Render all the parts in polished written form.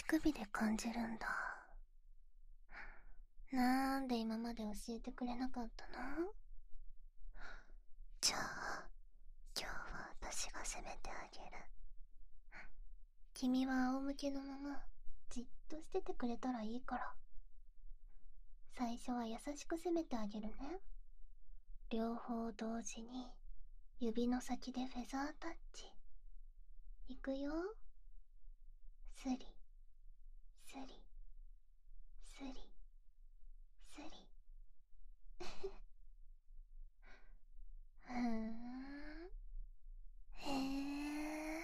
首で感じるんだ。なんで今まで教えてくれなかったの？じゃあ、今日は私が責めてあげる。君は仰向けのまま、じっとしててくれたらいいから。最初は優しく責めてあげるね。両方同時に、指の先でフェザータッチ。いくよ。スリ、スリ、スリ、スリ。ふーん。へえ。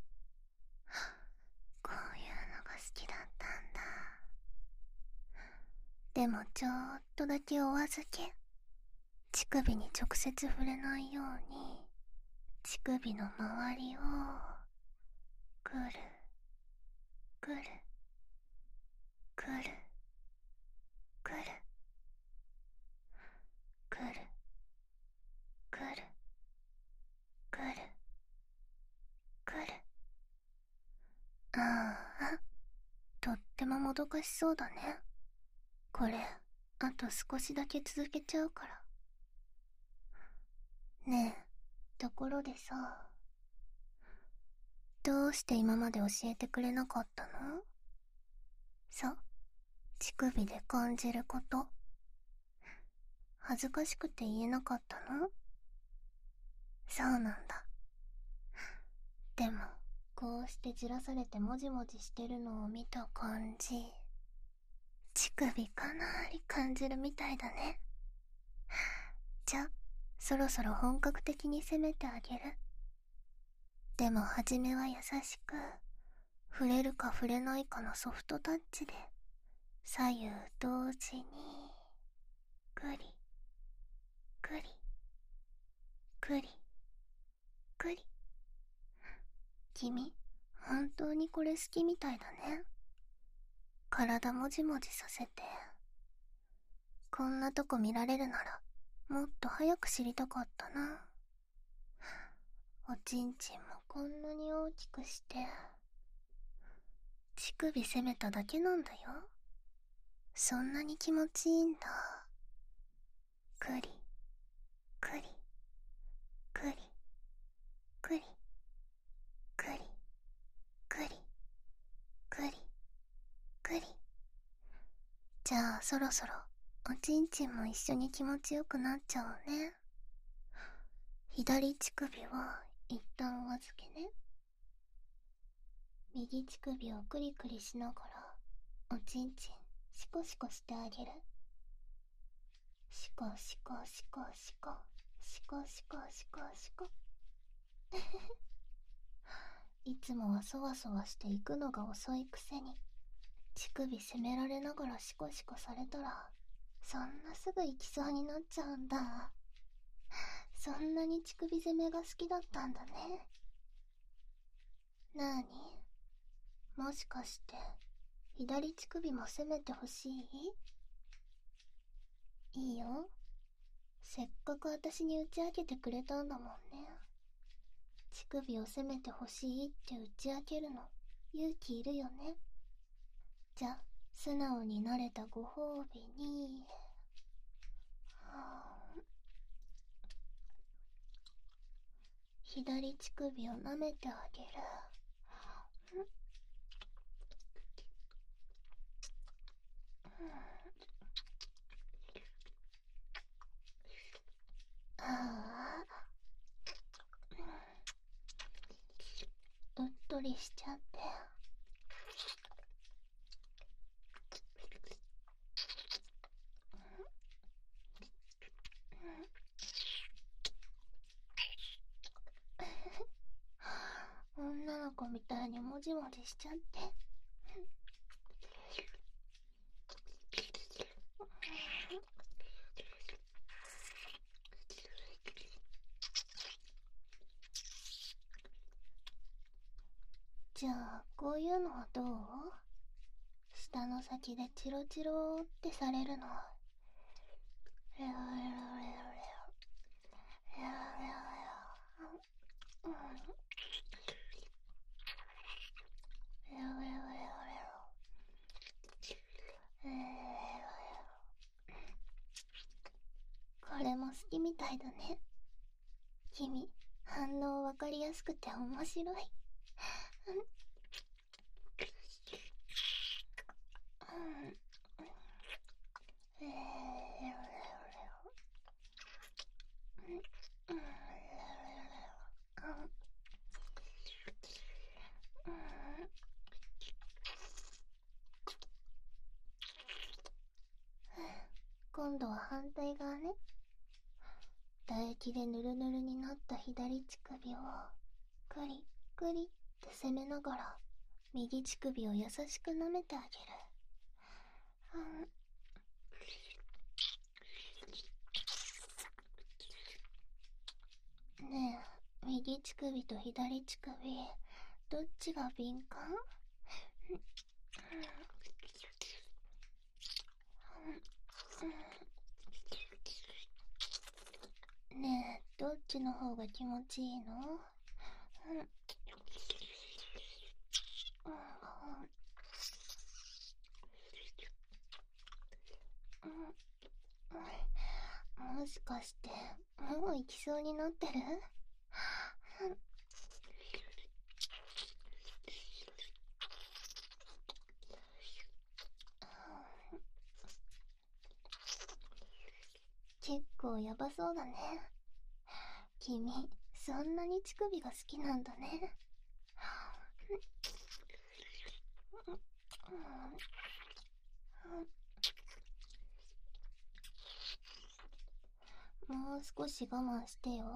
こういうのが好きだったんだ。でもちょっとだけお預け。乳首に直接触れないように、乳首の周りを、くる、くる、くる、くる、くる、くる、くる、くる。ああ、とってももどかしそうだね。これ、あと少しだけ続けちゃうから。ねえ、ところでさ、どうして今まで教えてくれなかったの？そう、乳首で感じること。恥ずかしくて言えなかったの？そうなんだ。でも、こうしてじらされてもじもじしてるのを見た感じ、乳首かなり感じるみたいだね。じゃ、そろそろ本格的に攻めてあげる。でも初めは優しく、触れるか触れないかのソフトタッチで、左右同時に、くり、くり、くり、くり。君、本当にこれ好きみたいだね。体もじもじさせて。こんなとこ見られるなら、もっと早く知りたかったな。おちんちんもこんなに大きくして、乳首攻めただけなんだよ。そんなに気持ちいいんだ。くり、くり、くり、くり、くり、くり、くり、くり。じゃあそろそろ、おちんちんも一緒に気持ちよくなっちゃおうね。左乳首は一旦お預けね。右乳首をクリクリしながら、おちんちん、シコシコしてあげる。シコシコシコシコ、シコシコシコシコ。いつもはそわそわしていくのが遅いくせに、乳首責められながらシコシコされたら、そんなすぐ行きそうになっちゃうんだ。そんなに乳首攻めが好きだったんだね。なーに、もしかして左乳首も攻めてほしい？いいよ。せっかく私に打ち明けてくれたんだもんね。乳首を攻めてほしいって打ち明けるの勇気いるよね。じゃ、素直になれたご褒美に、左乳首を舐めてあげる。ああ、うっとりしちゃって。女の子みたいにもじもじしちゃって。じゃあ、こういうのはどう？舌の先でチロチロってされるの。レロレロレロレロレロレロレロレロレロレロたいだね。君、反応わかりやすくて面白い。今度は反対側ね。唾液でヌルヌルになった左乳首をクリックリって攻めながら右乳首を優しく舐めてあげる。ねえ、右乳首と左乳首どっちが敏感？ねえ、どっちの方が気持ちいいの？もしかしてもう行きそうになってる？結構ヤバそうだね。君、そんなに乳首が好きなんだね。もう少し我慢してよ。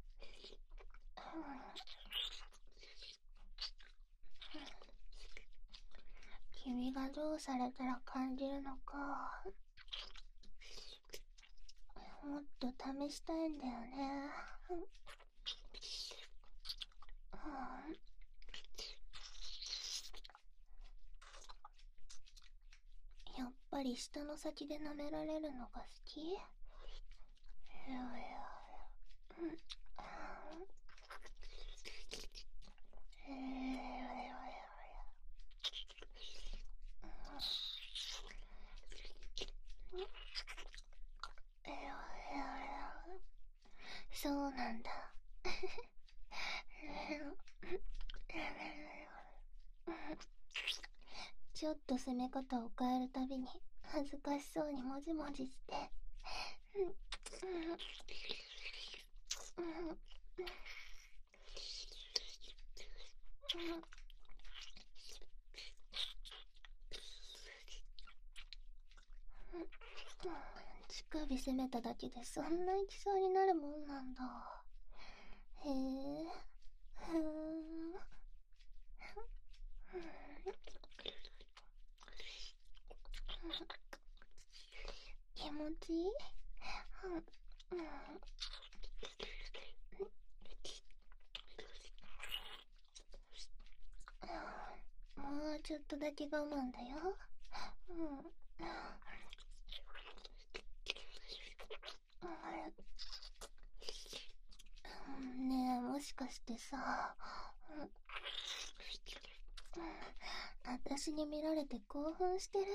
君がどうされたら感じるのか、もっと試したいんだよね。やっぱり舌の先で舐められるのが好き？そうなんだ。ちょっと攻め方を変えるたびに恥ずかしそうにもじもじして、乳首攻めただけでそんな行きそうになるもんなんだ。へえ、ふーん。気持ちいい？もうちょっとだけ我慢だよ。ねえ、もしかしてさ、私に見られて興奮してる？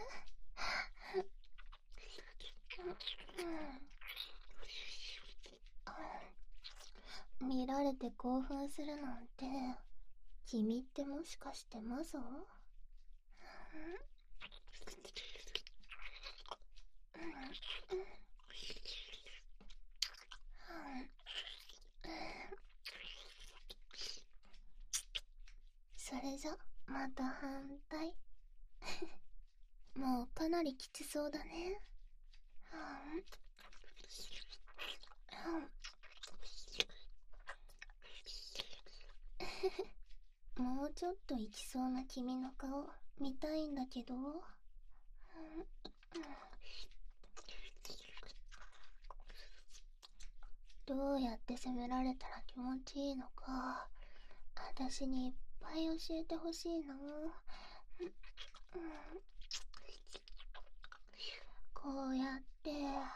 見られて興奮するなんて、君ってもしかしてマゾ？それじゃ、また反対。もうかなりきつそうだね。もうちょっといきそうな君の顔見たいんだけど。どうやって責められたら気持ちいいのか、私にいっぱい教えてほしいな。こうやって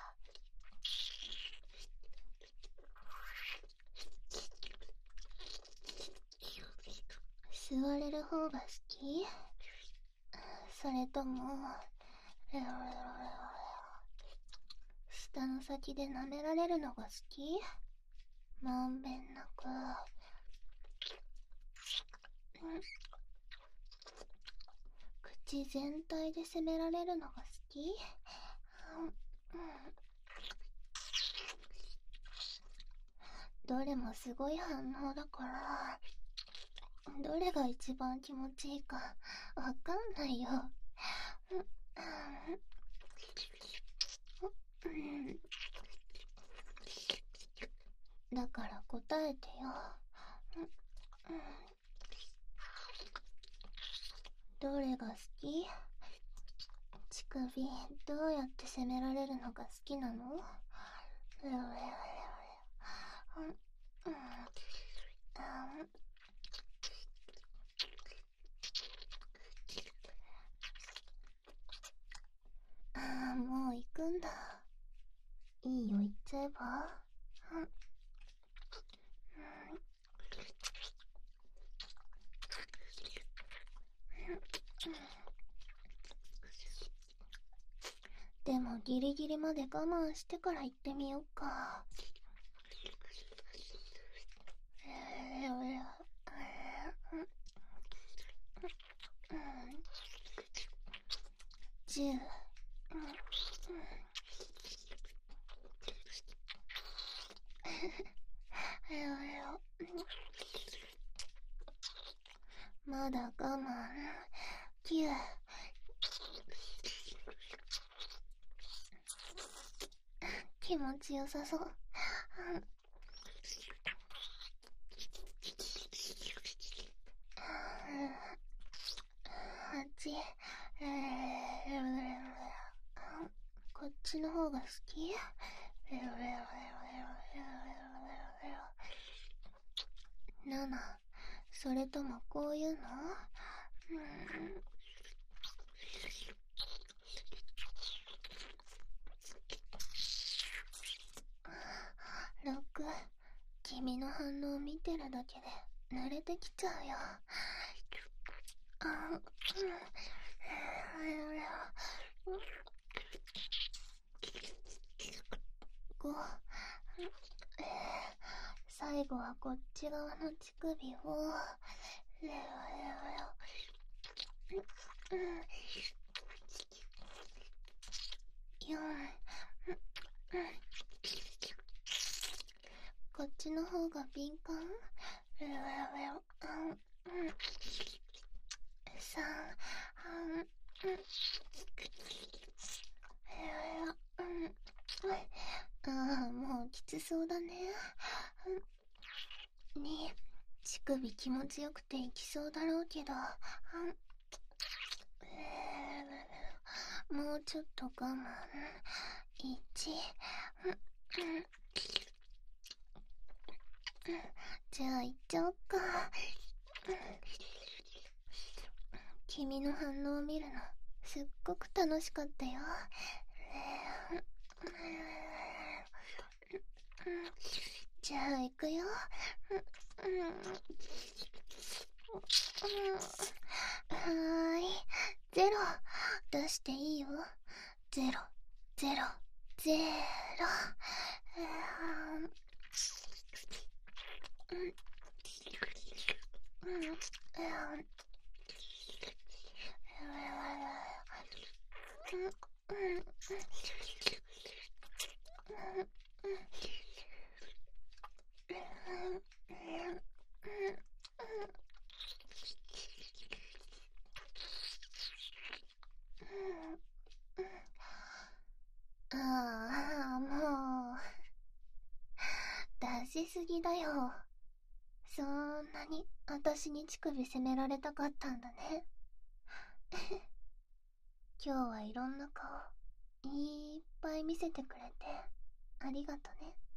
吸われる方が好き？それともレロレロレロレロし舌の先で舐められるのが好き？まんべんなく。口全体で責められるのが好き？どれもすごい反応だから、どれが一番気持ちいいかわかんないよ。だから答えてよ。どれが好き？乳首、どうやって責められるのが好きなの？ああ、もう行くんだ。いいよ、行っちゃえば。でもギリギリまで我慢してから行ってみよっか。10。まだ我慢。9。気持ちよさそう。8。こっちの方が好き？7。それともこういうの？6。君の反応を見てるだけで濡れてきちゃうよ。5。最後はこっち側の乳首を4。こっちの方が敏感？3。ああ、もうきつそうだね。2。乳首気持ちよくていきそうだろうけど、もうちょっと我慢。1。じゃあ行っちゃおっか。君の反応を見るのすっごく楽しかったよ。じゃあ行くよ。はーい。0。出していいよ。0、0、0。ああ、もう出しすぎだよ。そんなに私に乳首責められたかったんだね。今日はいろんな顔いっぱい見せてくれてありがとね。